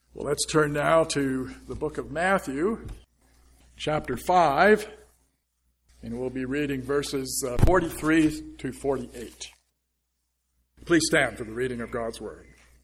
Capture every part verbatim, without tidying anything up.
Well, let's turn now to the book of Matthew, chapter five, and we'll be reading verses uh, forty-three to forty-eight. Please stand for the reading of God's word.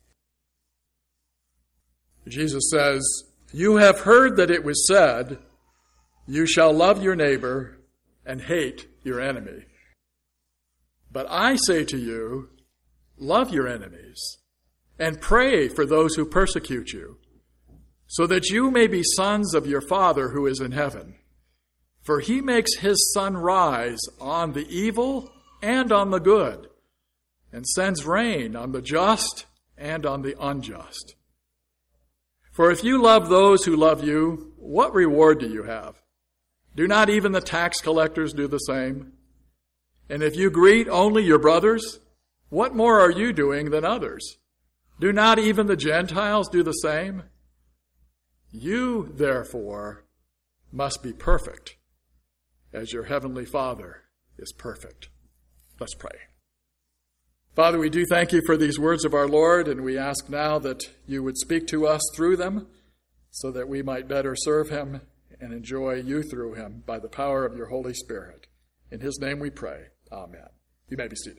Jesus says, "You have heard that it was said, 'You shall love your neighbor and hate your enemy.' But I say to you, love your enemies and pray for those who persecute you, so that you may be sons of your Father who is in heaven. For he makes his sun rise on the evil and on the good, and sends rain on the just and on the unjust. For if you love those who love you, what reward do you have? Do not even the tax collectors do the same? And if you greet only your brothers, what more are you doing than others? Do not even the Gentiles do the same? You, therefore, must be perfect, as your heavenly Father is perfect." Let's pray. Father, we do thank you for these words of our Lord, and we ask now that you would speak to us through them, so that we might better serve him and enjoy you through him by the power of your Holy Spirit. In his name we pray. Amen. You may be seated.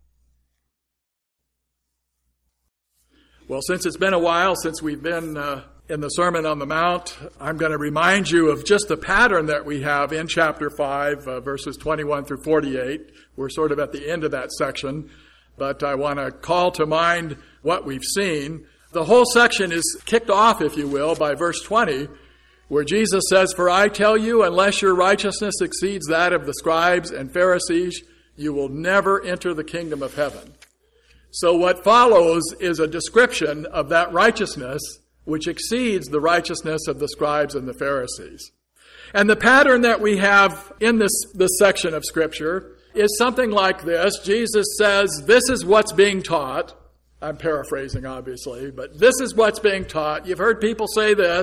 Well, since it's been a while since we've been uh, in the Sermon on the Mount, I'm going to remind you of just the pattern that we have in chapter five, uh, verses twenty-one through forty-eight. We're sort of at the end of that section, but I want to call to mind what we've seen. The whole section is kicked off, if you will, by verse twenty, where Jesus says, "For I tell you, unless your righteousness exceeds that of the scribes and Pharisees, you will never enter the kingdom of heaven." So what follows is a description of that righteousness which exceeds the righteousness of the scribes and the Pharisees. And the pattern that we have in this, this section of Scripture is something like this. Jesus says, this is what's being taught. I'm paraphrasing, obviously, but this is what's being taught. You've heard people say this.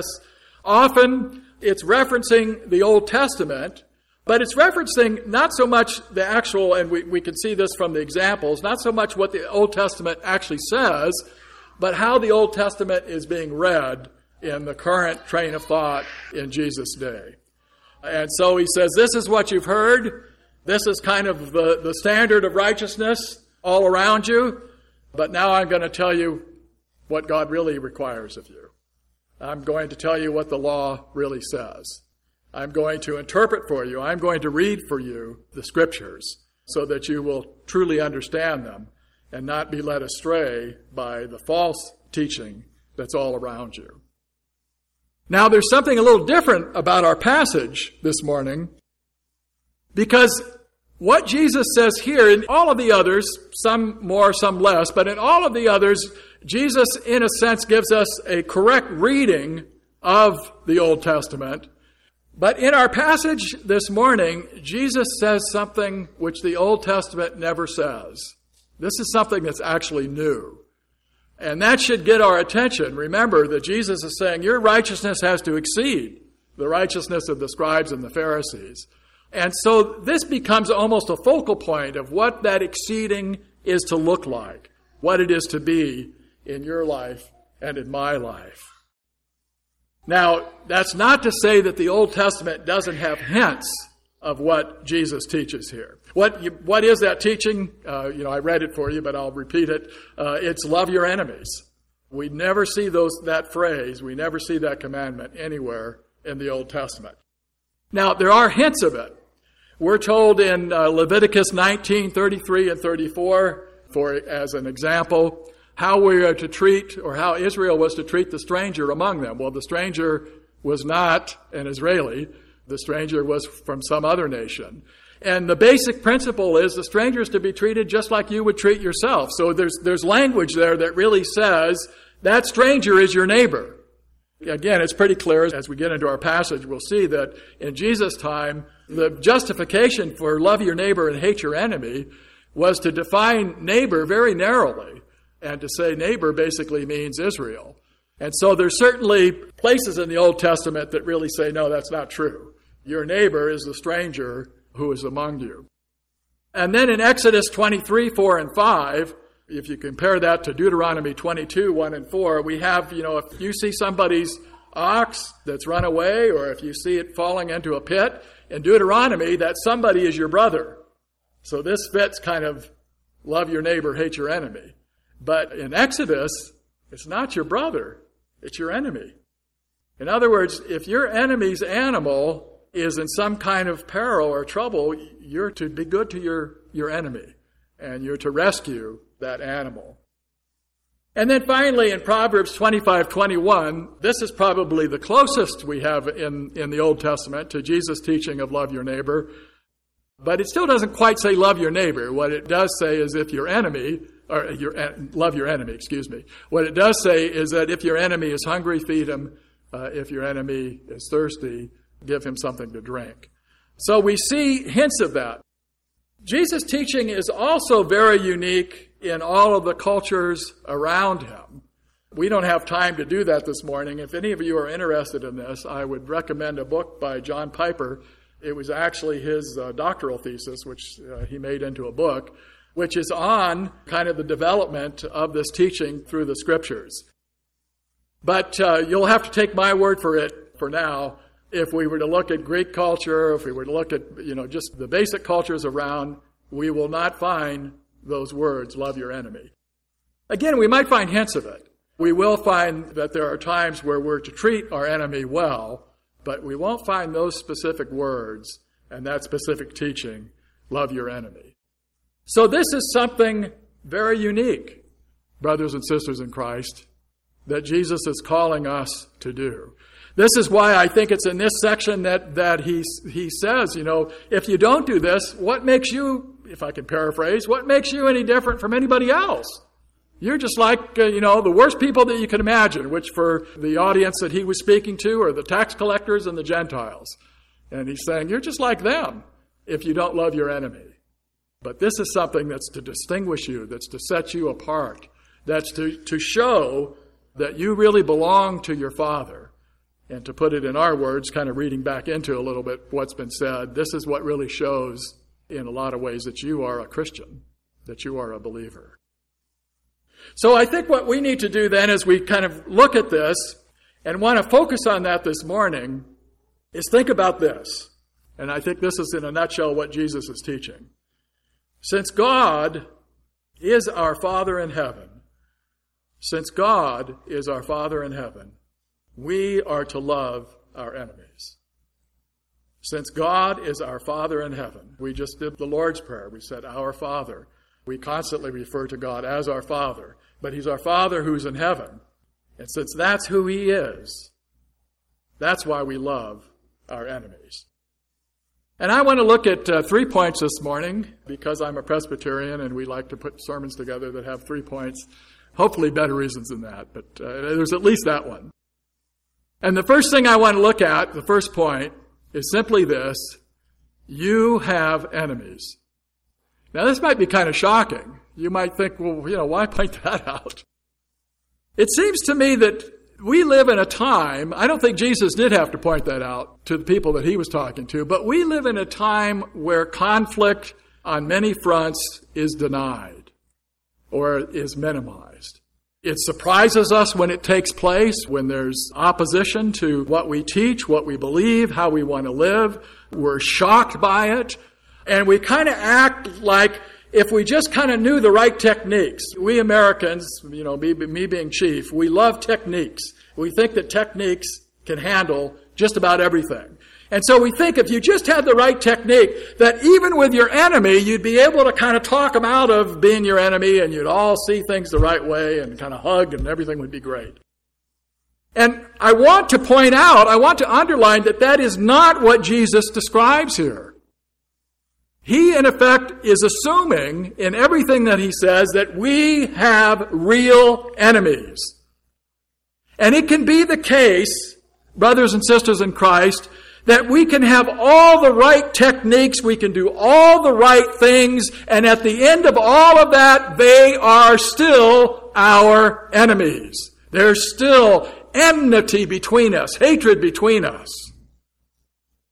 Often it's referencing the Old Testament, but it's referencing not so much the actual, and we, we can see this from the examples, not so much what the Old Testament actually says, but how the Old Testament is being read in the current train of thought in Jesus' day. And so he says, this is what you've heard. This is kind of the, the standard of righteousness all around you. But now I'm going to tell you what God really requires of you. I'm going to tell you what the law really says. I'm going to interpret for you. I'm going to read for you the Scriptures so that you will truly understand them and not be led astray by the false teaching that's all around you. Now, there's something a little different about our passage this morning, because what Jesus says here, in all of the others, some more, some less, but in all of the others, Jesus, in a sense, gives us a correct reading of the Old Testament. But in our passage this morning, Jesus says something which the Old Testament never says. This is something that's actually new. And that should get our attention. Remember that Jesus is saying your righteousness has to exceed the righteousness of the scribes and the Pharisees. And so this becomes almost a focal point of what that exceeding is to look like, what it is to be in your life and in my life. Now, that's not to say that the Old Testament doesn't have hints of what Jesus teaches here. What you, what is that teaching? Uh, you know, I read it for you, but I'll repeat it. Uh, it's love your enemies. We never see those that phrase. We never see that commandment anywhere in the Old Testament. Now, there are hints of it. We're told in uh, Leviticus nineteen, thirty-three and thirty-four, for as an example, how we are to treat, or how Israel was to treat the stranger among them. Well, the stranger was not an Israeli. The stranger was from some other nation. And the basic principle is the stranger is to be treated just like you would treat yourself. So there's there's language there that really says that stranger is your neighbor. Again, it's pretty clear as we get into our passage, we'll see that in Jesus' time, the justification for love your neighbor and hate your enemy was to define neighbor very narrowly. And to say neighbor basically means Israel. And so there's certainly places in the Old Testament that really say, no, that's not true. Your neighbor is the stranger who is among you. And then in Exodus twenty-three, four and five, If you compare that to Deuteronomy twenty-two, one and four, we have, you know, if you see somebody's ox that's run away, or if you see it falling into a pit, in Deuteronomy, that somebody is your brother. So this fits kind of love your neighbor, hate your enemy. But in Exodus, it's not your brother, it's your enemy. In other words, if your enemy's animal is in some kind of peril or trouble, you're to be good to your, your enemy, and you're to rescue that animal. And then finally, in Proverbs twenty-five twenty-one, this is probably the closest we have in, in the Old Testament to Jesus' teaching of love your neighbor. But it still doesn't quite say love your neighbor. What it does say is if your enemy, or your, love your enemy, excuse me. What it does say is that if your enemy is hungry, feed him. Uh, if your enemy is thirsty, give him something to drink. So we see hints of that. Jesus' teaching is also very unique in all of the cultures around him. We don't have time to do that this morning. If any of you are interested in this, I would recommend a book by John Piper. It was actually his uh, doctoral thesis, which uh, he made into a book, which is on kind of the development of this teaching through the Scriptures. But uh, you'll have to take my word for it for now. If we were to look at Greek culture, if we were to look at, you know, just the basic cultures around, we will not find those words, love your enemy. Again, we might find hints of it. We will find that there are times where we're to treat our enemy well, but we won't find those specific words and that specific teaching, love your enemy. So this is something very unique, brothers and sisters in Christ, that Jesus is calling us to do. This is why I think it's in this section that, that he, he says, you know, if you don't do this, what makes you, if I can paraphrase, what makes you any different from anybody else? You're just like, uh, you know, the worst people that you can imagine, which for the audience that he was speaking to are the tax collectors and the Gentiles. And he's saying, you're just like them if you don't love your enemy. But this is something that's to distinguish you, that's to set you apart, that's to, to show that you really belong to your Father. And to put it in our words, kind of reading back into a little bit what's been said, this is what really shows in a lot of ways that you are a Christian, that you are a believer. So I think what we need to do then as we kind of look at this and want to focus on that this morning is think about this. And I think this is in a nutshell what Jesus is teaching. Since God is our Father in heaven, since God is our Father in heaven, we are to love our enemies. Since God is our Father in heaven, we just did the Lord's Prayer. We said, our Father. We constantly refer to God as our Father, but He's our Father who's in heaven. And since that's who He is, that's why we love our enemies. And I want to look at uh, three points this morning, because I'm a Presbyterian and we like to put sermons together that have three points. Hopefully better reasons than that, but uh, there's at least that one. And the first thing I want to look at, the first point, is simply this: you have enemies. Now, this might be kind of shocking. You might think, well, you know, why point that out? It seems to me that we live in a time, I don't think Jesus did have to point that out to the people that he was talking to, but we live in a time where conflict on many fronts is denied or is minimized. It surprises us when it takes place, when there's opposition to what we teach, what we believe, how we want to live. We're shocked by it. And we kind of act like if we just kind of knew the right techniques. We Americans, you know, me, me being chief, we love techniques. We think that techniques can handle just about everything. And so we think if you just had the right technique, that even with your enemy, you'd be able to kind of talk them out of being your enemy, and you'd all see things the right way and kind of hug, and everything would be great. And I want to point out, I want to underline that that is not what Jesus describes here. He, in effect, is assuming in everything that he says that we have real enemies. And it can be the case, brothers and sisters in Christ, that we can have all the right techniques, we can do all the right things, and at the end of all of that, they are still our enemies. There's still enmity between us, hatred between us.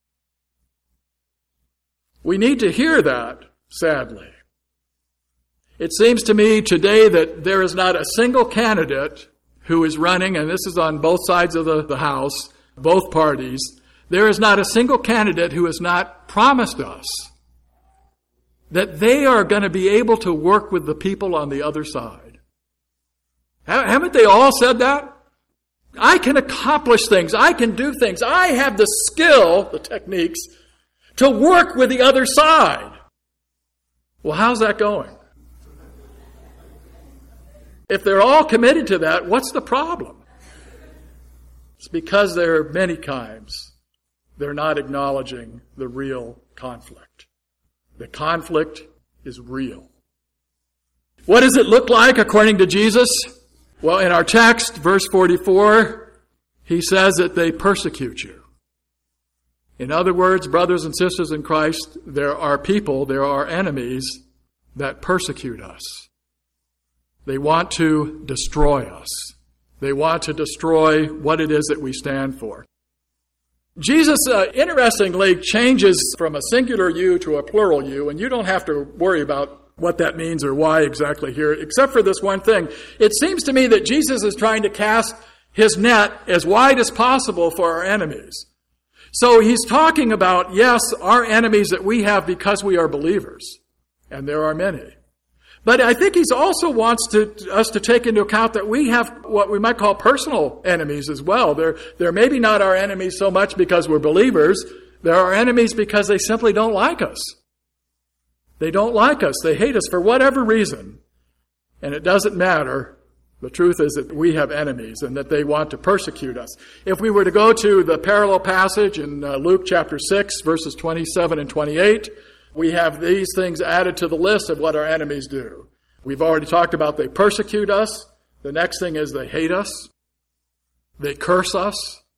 We need to hear that, sadly. It seems to me today that there is not a single candidate who is running, and this is on both sides of the, the House, both parties, there is not a single candidate who has not promised us that they are going to be able to work with the people on the other side. Haven't they all said that? I can accomplish things. I can do things. I have the skill, the techniques, to work with the other side. Well, how's that going? If they're all committed to that, what's the problem? It's because there are many times they're not acknowledging the real conflict. The conflict is real. What does it look like according to Jesus? Well, in our text, verse forty-four, he says that they persecute you. In other words, brothers and sisters in Christ, there are people, there are enemies that persecute us. They want to destroy us. They want to destroy what it is that we stand for. Jesus, uh, interestingly, changes from a singular you to a plural you, and you don't have to worry about what that means or why exactly here, except for this one thing. It seems to me that Jesus is trying to cast his net as wide as possible for our enemies. So he's talking about, yes, our enemies that we have because we are believers, and there are many. But I think he also wants to, us to take into account that we have what we might call personal enemies as well. They're, they're maybe not our enemies so much because we're believers. They're our enemies because they simply don't like us. They don't like us. They hate us for whatever reason. And it doesn't matter. The truth is that we have enemies and that they want to persecute us. If we were to go to the parallel passage in uh, Luke chapter six, verses twenty-seven and twenty-eight, we have these things added to the list of what our enemies do. We've already talked about they persecute us. The next thing is they hate us. They curse us.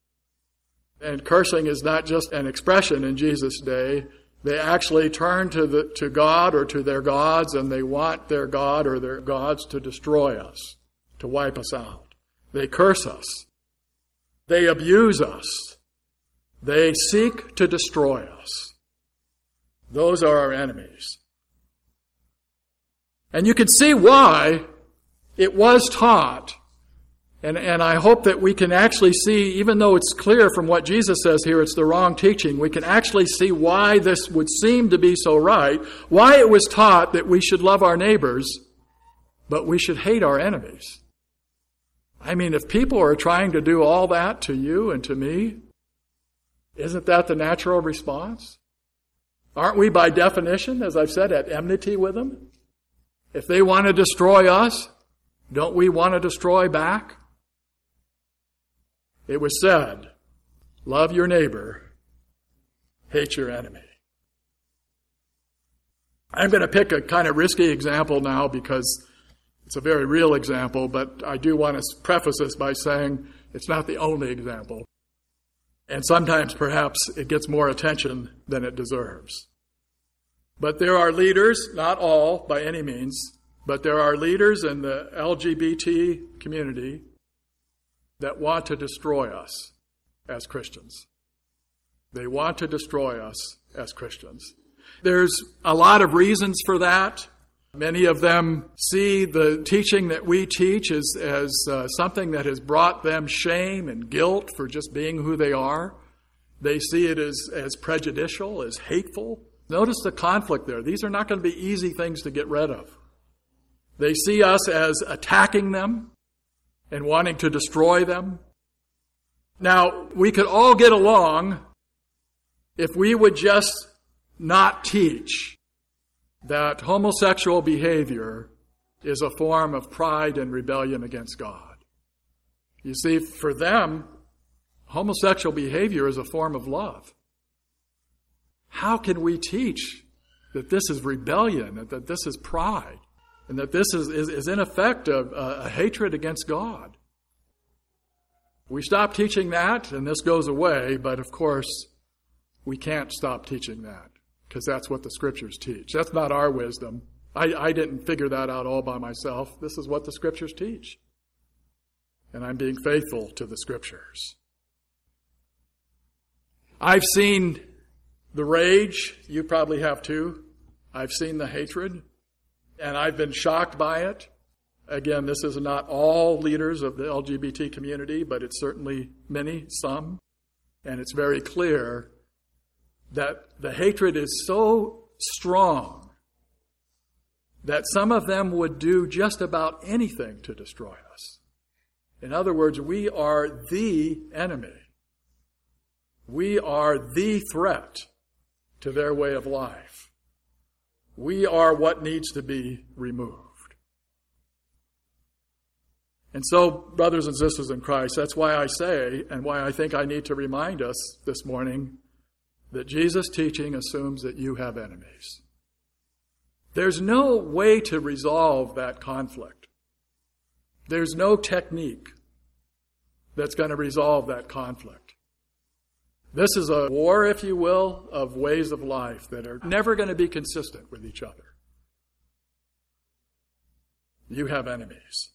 And cursing is not just an expression in Jesus' day. They actually turn to the to God or to their gods, and they want their God or their gods to destroy us, to wipe us out. They curse us. They abuse us. They seek to destroy us. Those are our enemies. And you can see why it was taught. And, and I hope that we can actually see, even though it's clear from what Jesus says here, it's the wrong teaching, we can actually see why this would seem to be so right, why it was taught that we should love our neighbors, but we should hate our enemies. I mean, if people are trying to do all that to you and to me, isn't that the natural response? Aren't we, by definition, as I've said, at enmity with them? If they want to destroy us, don't we want to destroy back? It was said, love your neighbor, hate your enemy. I'm going to pick a kind of risky example now because it's a very real example, but I do want to preface this by saying it's not the only example. And sometimes perhaps it gets more attention than it deserves. But there are leaders, not all by any means, but there are leaders in the L G B T community that want to destroy us as Christians. They want to destroy us as Christians. There's a lot of reasons for that. Many of them see the teaching that we teach as, as uh, something that has brought them shame and guilt for just being who they are. They see it as, as prejudicial, as hateful. Notice the conflict there. These are not going to be easy things to get rid of. They see us as attacking them and wanting to destroy them. Now, we could all get along if we would just not teach that homosexual behavior is a form of pride and rebellion against God. You see, for them, homosexual behavior is a form of love. How can we teach that this is rebellion, and that this is pride, and that this is, is, is in effect a, a hatred against God? We stop teaching that, and this goes away, but of course, we can't stop teaching that, because that's what the Scriptures teach. That's not our wisdom. I, I didn't figure that out all by myself. This is what the Scriptures teach. And I'm being faithful to the Scriptures. I've seen the rage. You probably have too. I've seen the hatred. And I've been shocked by it. Again, this is not all leaders of the L G B T community, but it's certainly many, some. And it's very clear that the hatred is so strong that some of them would do just about anything to destroy us. In other words, we are the enemy. We are the threat to their way of life. We are what needs to be removed. And so, brothers and sisters in Christ, that's why I say, and why I think I need to remind us this morning, that Jesus' teaching assumes that you have enemies. There's no way to resolve that conflict. There's no technique that's going to resolve that conflict. This is a war, if you will, of ways of life that are never going to be consistent with each other. You have enemies.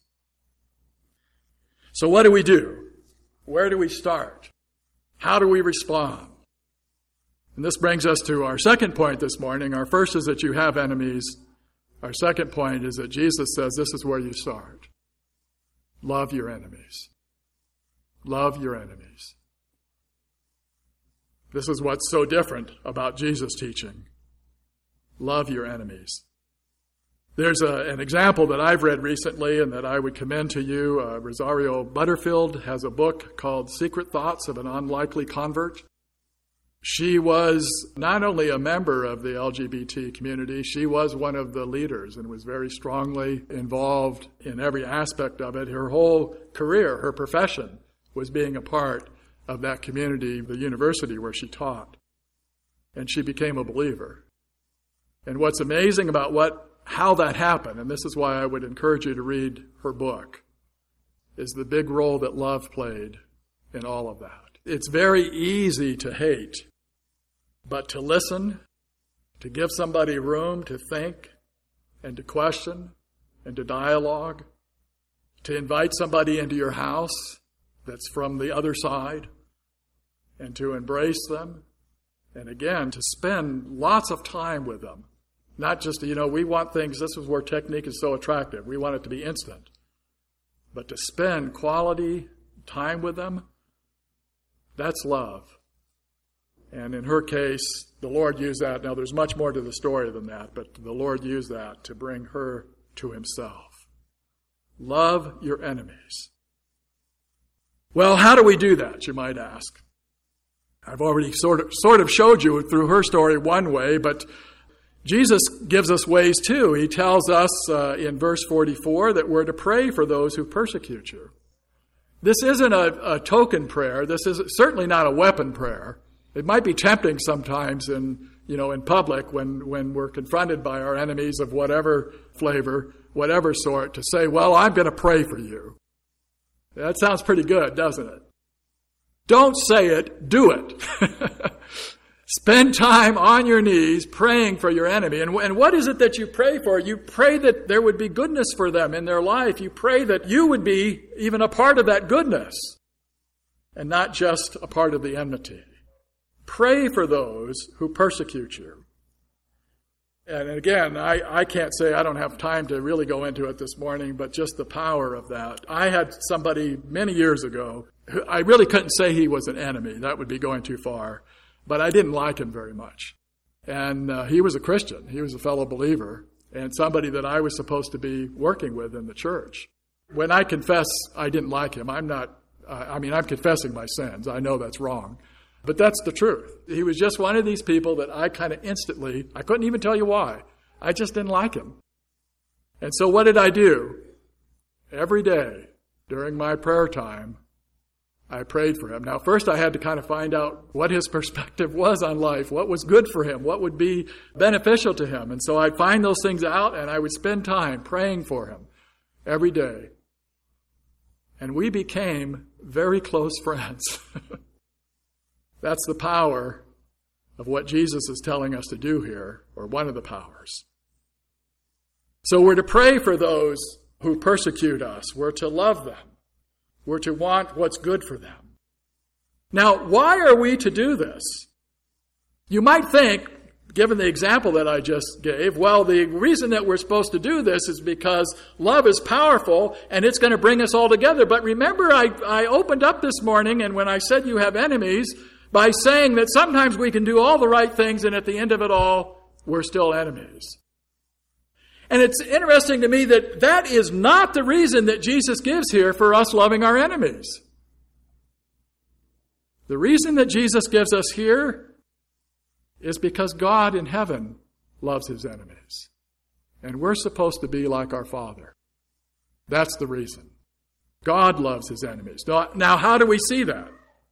So what do we do? Where do we start? How do we respond? And this brings us to our second point this morning. Our first is that you have enemies. Our second point is that Jesus says this is where you start. Love your enemies. Love your enemies. This is what's so different about Jesus' teaching. Love your enemies. There's a, an example that I've read recently and that I would commend to you. Uh, Rosario Butterfield has a book called Secret Thoughts of an Unlikely Convert. She was not only a member of the L G B T community, she was one of the leaders and was very strongly involved in every aspect of it. Her whole career, her profession, was being a part of that community, the university where she taught. And she became a believer. And what's amazing about what how that happened, and this is why I would encourage you to read her book, is the big role that love played in all of that. It's very easy to hate, but to listen, to give somebody room to think and to question and to dialogue, to invite somebody into your house that's from the other side and to embrace them, and again, to spend lots of time with them. Not just, you know, we want things, this is where technique is so attractive. We want it to be instant. But to spend quality time with them, that's love. And in her case, the Lord used that. Now, there's much more to the story than that, but the Lord used that to bring her to himself. Love your enemies. Well, how do we do that, you might ask? I've already sort of, sort of showed you through her story one way, but Jesus gives us ways too. He tells us uh, in verse forty-four that we're to pray for those who persecute you. This isn't a, a token prayer. This is certainly not a weapon prayer. It might be tempting sometimes in, you know, in public when, when we're confronted by our enemies of whatever flavor, whatever sort, to say, well, I'm going to pray for you. That sounds pretty good, doesn't it? Don't say it, do it. Spend time on your knees praying for your enemy. And, and what is it that you pray for? You pray that there would be goodness for them in their life. You pray that you would be even a part of that goodness and not just a part of the enmity. Pray for those who persecute you. And again, I, I can't say, I don't have time to really go into it this morning, but just the power of that. I had somebody many years ago, who I really couldn't say he was an enemy. That would be going too far. But I didn't like him very much. And uh, he was a Christian. He was a fellow believer and somebody that I was supposed to be working with in the church. When I confess I didn't like him, I'm not, uh, I mean, I'm confessing my sins. I know that's wrong. But that's the truth. He was just one of these people that I kind of instantly, I couldn't even tell you why. I just didn't like him. And so what did I do? Every day during my prayer time, I prayed for him. Now, first I had to kind of find out what his perspective was on life, what was good for him, what would be beneficial to him. And so I'd find those things out and I would spend time praying for him every day. And we became very close friends. That's the power of what Jesus is telling us to do here, or one of the powers. So we're to pray for those who persecute us. We're to love them. We're to want what's good for them. Now, why are we to do this? You might think, given the example that I just gave, well, the reason that we're supposed to do this is because love is powerful and it's going to bring us all together. But remember, I, I opened up this morning, and when I said you have enemies, by saying that sometimes we can do all the right things and at the end of it all, we're still enemies. And it's interesting to me that that is not the reason that Jesus gives here for us loving our enemies. The reason that Jesus gives us here is because God in heaven loves his enemies. And we're supposed to be like our Father. That's the reason. God loves his enemies. Now, how do we see that?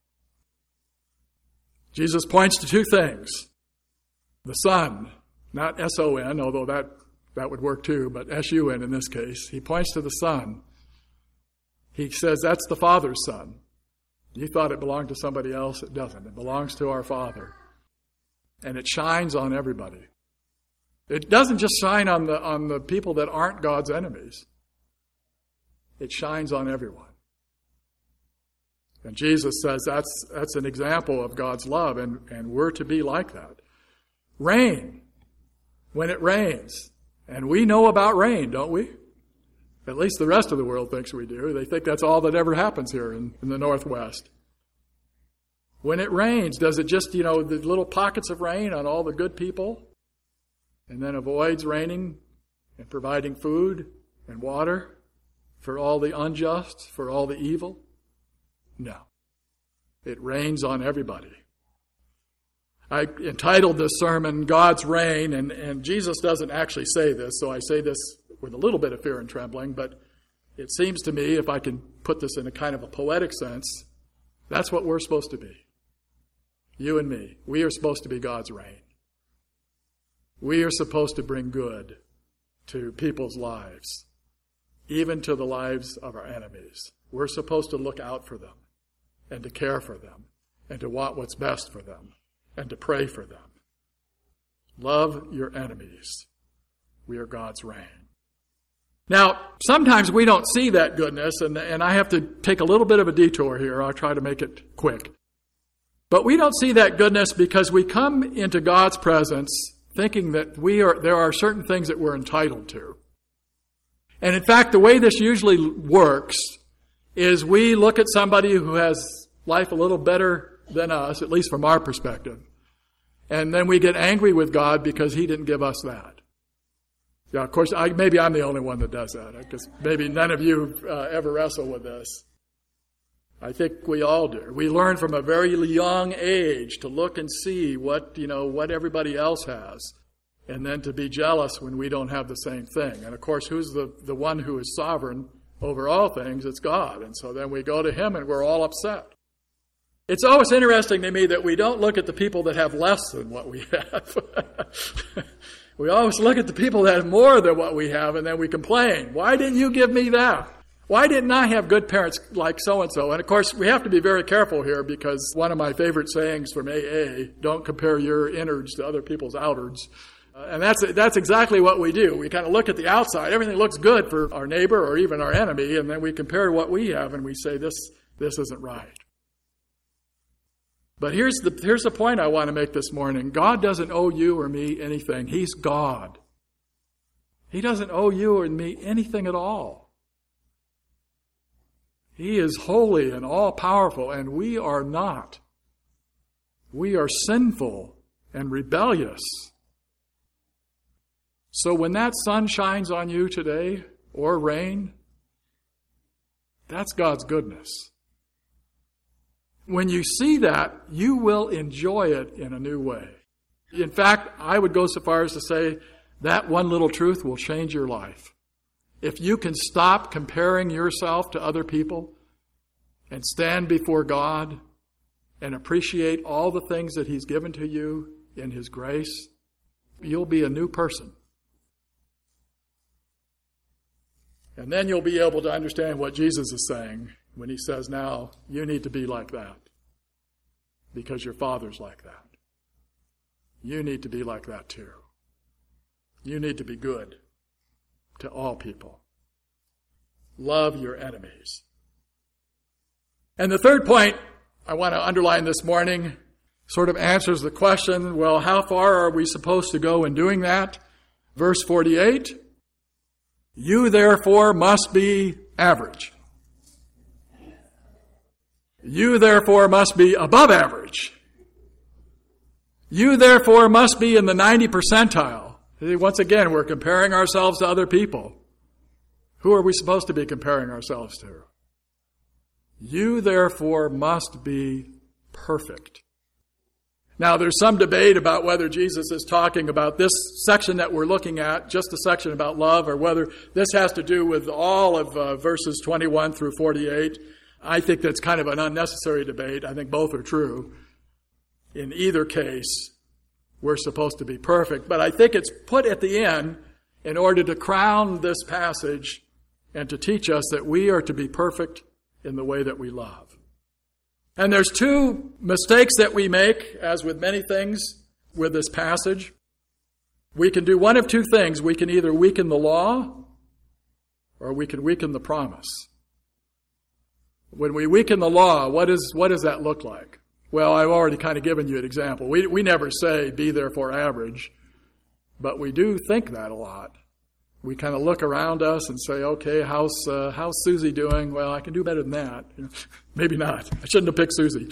Jesus points to two things. The Son, not S O N, although that, that would work too, but S U N in this case. He points to the Son. He says that's the Father's Son. You thought it belonged to somebody else. It doesn't. It belongs to our Father. And it shines on everybody. It doesn't just shine on the, on the people that aren't God's enemies. It shines on everyone. And Jesus says that's that's an example of God's love, and, and we're to be like that. Rain, when it rains, and we know about rain, don't we? At least the rest of the world thinks we do. They think that's all that ever happens here in, in the Northwest. When it rains, does it just, you know, the little pockets of rain on all the good people, and then avoids raining and providing food and water for all the unjust, for all the evil? No. It rains on everybody. I entitled this sermon, God's Rain, and, and Jesus doesn't actually say this, so I say this with a little bit of fear and trembling, but it seems to me, if I can put this in a kind of a poetic sense, that's what we're supposed to be. You and me. We are supposed to be God's rain. We are supposed to bring good to people's lives, even to the lives of our enemies. We're supposed to look out for them, and to care for them, and to want what's best for them, and to pray for them. Love your enemies. We are God's rain. Now, sometimes we don't see that goodness, and, and I have to take a little bit of a detour here. I'll try to make it quick. But we don't see that goodness because we come into God's presence thinking that we are there are certain things that we're entitled to. And in fact, the way this usually works is we look at somebody who has life a little better than us, at least from our perspective. And then we get angry with God because he didn't give us that. Yeah, of course, I, maybe I'm the only one that does that, because maybe none of you uh, ever wrestle with this. I think we all do. We learn from a very young age to look and see what, you know, what everybody else has, and then to be jealous when we don't have the same thing. And of course, who's the, the one who is sovereign over all things? It's God. And so then we go to him and we're all upset. It's always interesting to me that we don't look at the people that have less than what we have. We always look at the people that have more than what we have, and then we complain. Why didn't you give me that? Why didn't I have good parents like so-and-so? And of course, we have to be very careful here, because one of my favorite sayings from A A, don't compare your innards to other people's outards. Uh, and that's that's exactly what we do. We kind of look at the outside. Everything looks good for our neighbor or even our enemy, and then we compare what we have and we say, this this isn't right. But here's the here's the point I want to make this morning. God doesn't owe you or me anything. He's God. He doesn't owe you or me anything at all. He is holy and all-powerful, and we are not. We are sinful and rebellious. So when that sun shines on you today, or rain, that's God's goodness. When you see that, you will enjoy it in a new way. In fact, I would go so far as to say that one little truth will change your life. If you can stop comparing yourself to other people and stand before God and appreciate all the things that he's given to you in his grace, you'll be a new person. And then you'll be able to understand what Jesus is saying when he says, now, you need to be like that because your Father's like that. You need to be like that too. You need to be good to all people. Love your enemies. And the third point I want to underline this morning, sort of answers the question, well, how far are we supposed to go in doing that? Verse forty-eight, you therefore must be average. You therefore must be above average. You therefore must be in the ninety percentile. Once again, we're comparing ourselves to other people. Who are we supposed to be comparing ourselves to? You therefore must be perfect. Now, there's some debate about whether Jesus is talking about this section that we're looking at, just the section about love, or whether this has to do with all of uh, verses twenty-one through forty-eight. I think that's kind of an unnecessary debate. I think both are true. In either case, we're supposed to be perfect. But I think it's put at the end in order to crown this passage and to teach us that we are to be perfect in the way that we love. And there's two mistakes that we make, as with many things with this passage. We can do one of two things. We can either weaken the law or we can weaken the promise. When we weaken the law, what is what does that look like? Well, I've already kind of given you an example. We we never say, be therefore average, but we do think that a lot. We kind of look around us and say, okay, how's uh, how's Susie doing? Well, I can do better than that. You know, maybe not. I shouldn't have picked Susie.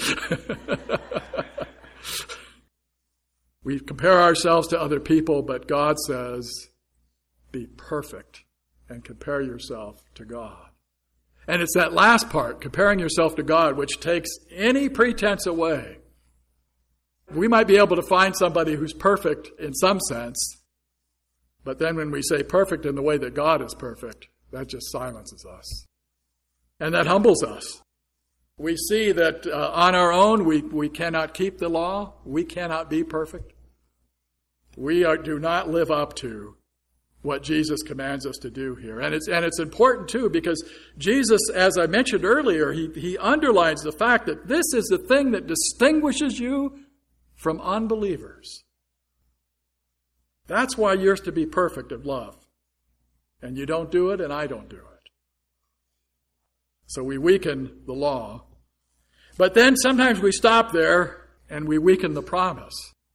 We compare ourselves to other people, but God says, be perfect and compare yourself to God. And it's that last part, comparing yourself to God, which takes any pretense away. We might be able to find somebody who's perfect in some sense, but then when we say perfect in the way that God is perfect, that just silences us. And that humbles us. We see that uh, on our own, we, we cannot keep the law. We cannot be perfect. We are, do not live up to what Jesus commands us to do here. And it's and it's important, too, because Jesus, as I mentioned earlier, he, he underlines the fact that this is the thing that distinguishes you from unbelievers. That's why you're to be perfect in love. And you don't do it, and I don't do it. So we weaken the law. But then sometimes we stop there and we weaken the promise.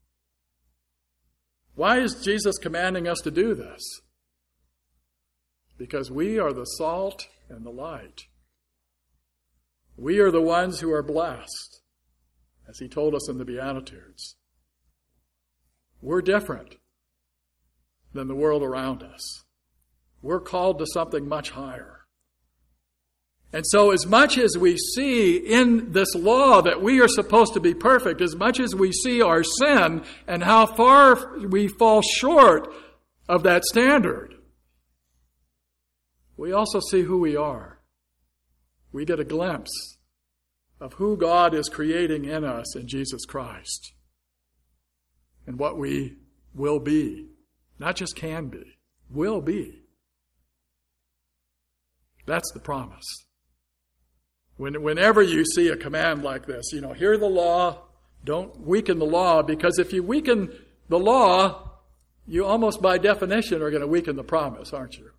Why is Jesus commanding us to do this? Because we are the salt and the light. We are the ones who are blessed, as he told us in the Beatitudes. We're different than the world around us. We're called to something much higher. And so as much as we see in this law that we are supposed to be perfect, as much as we see our sin and how far we fall short of that standard, we also see who we are. We get a glimpse of who God is creating in us in Jesus Christ and what we will be. Not just can be, will be. That's the promise. When, whenever you see a command like this, you know, hear the law, don't weaken the law, because if you weaken the law, you almost by definition are going to weaken the promise, aren't you?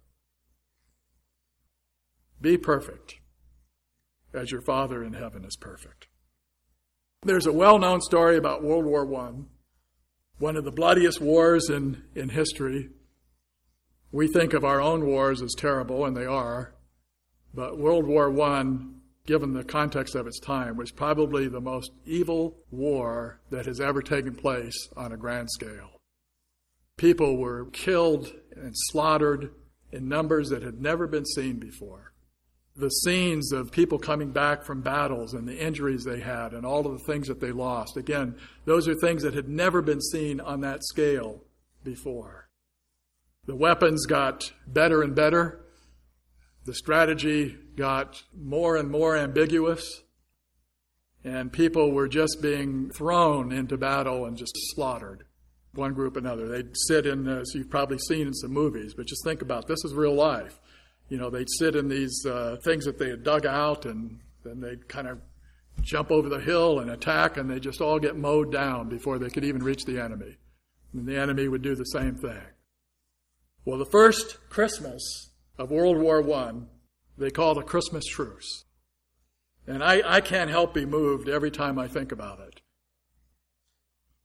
Be perfect as your Father in heaven is perfect. There's a well-known story about World War One, one of the bloodiest wars in, in history. We think of our own wars as terrible, and they are, but World War One, given the context of its time, was probably the most evil war that has ever taken place on a grand scale. People were killed and slaughtered in numbers that had never been seen before. The scenes of people coming back from battles and the injuries they had and all of the things that they lost, again, those are things that had never been seen on that scale before. The weapons got better and better. The strategy got more and more ambiguous, and people were just being thrown into battle and just slaughtered, one group or another. They'd sit in, as you've probably seen in some movies, but just think about, this is real life. You know, they'd sit in these uh, things that they had dug out, and then they'd kind of jump over the hill and attack, and they just all get mowed down before they could even reach the enemy. And the enemy would do the same thing. Well, the first Christmas of World War One, they called a Christmas truce. And I, I can't help be moved every time I think about it.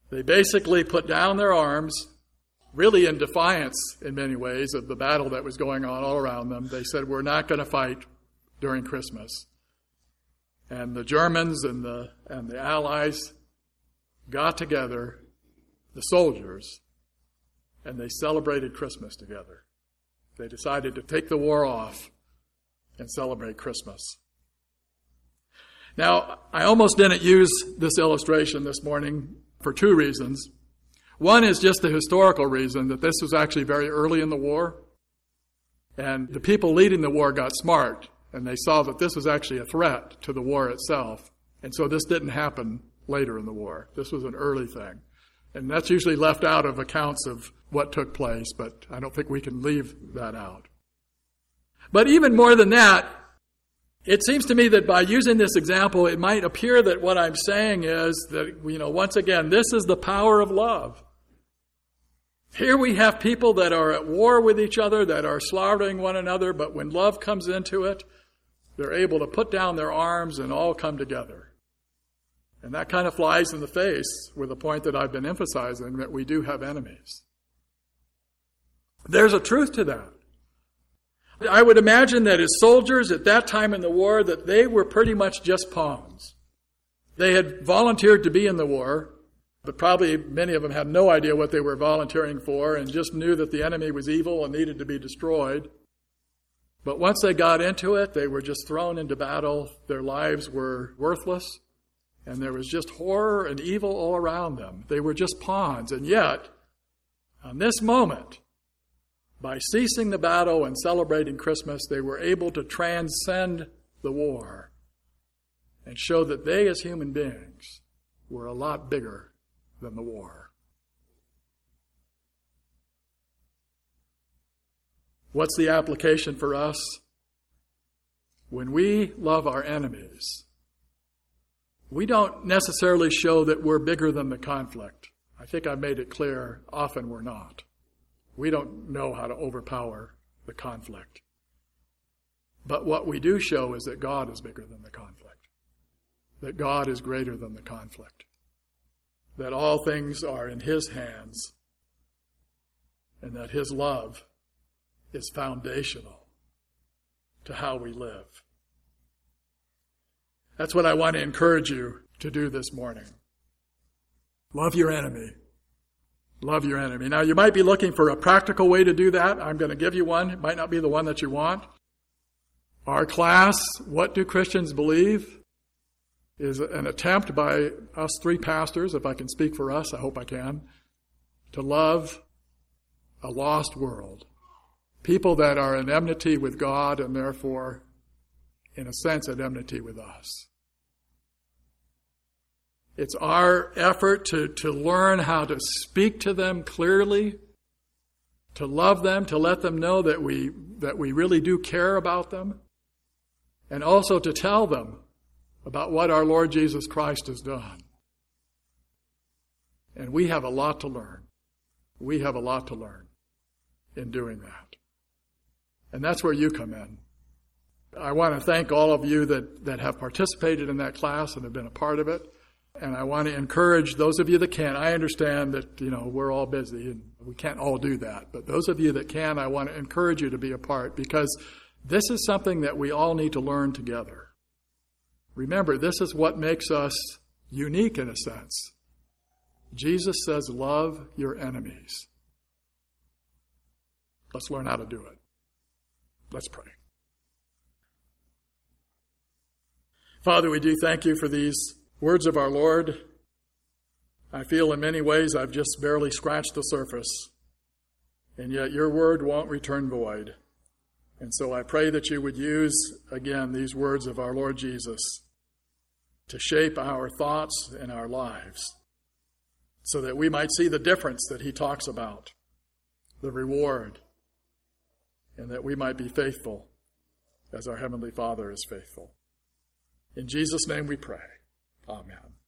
They basically put down their arms, really in defiance in many ways of the battle that was going on all around them. They said, we're not going to fight during Christmas. And the Germans and the and the Allies got together, the soldiers, and they celebrated Christmas together. They decided to take the war off and celebrate Christmas. Now, I almost didn't use this illustration this morning for two reasons. One is just the historical reason that this was actually very early in the war, and the people leading the war got smart, and they saw that this was actually a threat to the war itself, and so this didn't happen later in the war. This was an early thing, and that's usually left out of accounts of what took place, but I don't think we can leave that out. But even more than that, it seems to me that by using this example, it might appear that what I'm saying is that, you know, once again, this is the power of love. Here we have people that are at war with each other, that are slaughtering one another, but when love comes into it, they're able to put down their arms and all come together. And that kind of flies in the face with the point that I've been emphasizing, that we do have enemies. There's a truth to that. I would imagine that as soldiers at that time in the war, that they were pretty much just pawns. They had volunteered to be in the war, but probably many of them had no idea what they were volunteering for and just knew that the enemy was evil and needed to be destroyed. But once they got into it, they were just thrown into battle. Their lives were worthless, and there was just horror and evil all around them. They were just pawns. And yet, on this moment, by ceasing the battle and celebrating Christmas, they were able to transcend the war and show that they, as human beings, were a lot bigger than the war. What's the application for us? When we love our enemies, we don't necessarily show that we're bigger than the conflict. I think I've made it clear, often we're not. We don't know how to overpower the conflict. But what we do show is that God is bigger than the conflict. That God is greater than the conflict. That all things are in His hands. And that His love is foundational to how we live. That's what I want to encourage you to do this morning. Love your enemy. Love your enemy. Now, you might be looking for a practical way to do that. I'm going to give you one. It might not be the one that you want. Our class, What Do Christians Believe?, is an attempt by us three pastors, if I can speak for us, I hope I can, to love a lost world. People that are in enmity with God and therefore, in a sense, at enmity with us. It's our effort to, to learn how to speak to them clearly, to love them, to let them know that we that we really do care about them, and also to tell them about what our Lord Jesus Christ has done. And we have a lot to learn. We have a lot to learn in doing that. And that's where you come in. I want to thank all of you that, that have participated in that class and have been a part of it. And I want to encourage those of you that can. I understand that, you know, we're all busy and we can't all do that. But those of you that can, I want to encourage you to be a part, because this is something that we all need to learn together. Remember, this is what makes us unique in a sense. Jesus says, love your enemies. Let's learn how to do it. Let's pray. Father, we do thank you for these words of our Lord. I feel in many ways I've just barely scratched the surface, and yet your word won't return void. And so I pray that you would use, again, these words of our Lord Jesus to shape our thoughts and our lives so that we might see the difference that he talks about, the reward, and that we might be faithful as our Heavenly Father is faithful. In Jesus' name we pray. Amen.